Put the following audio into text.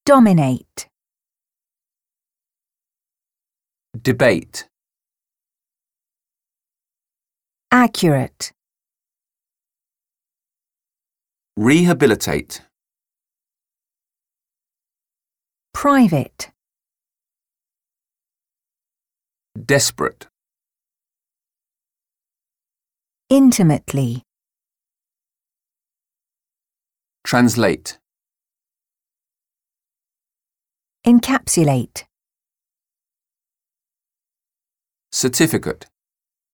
Dominate. Debate. Accurate. Rehabilitate. Private. Desperate. Intimately. Translate. Encapsulate. Certificate.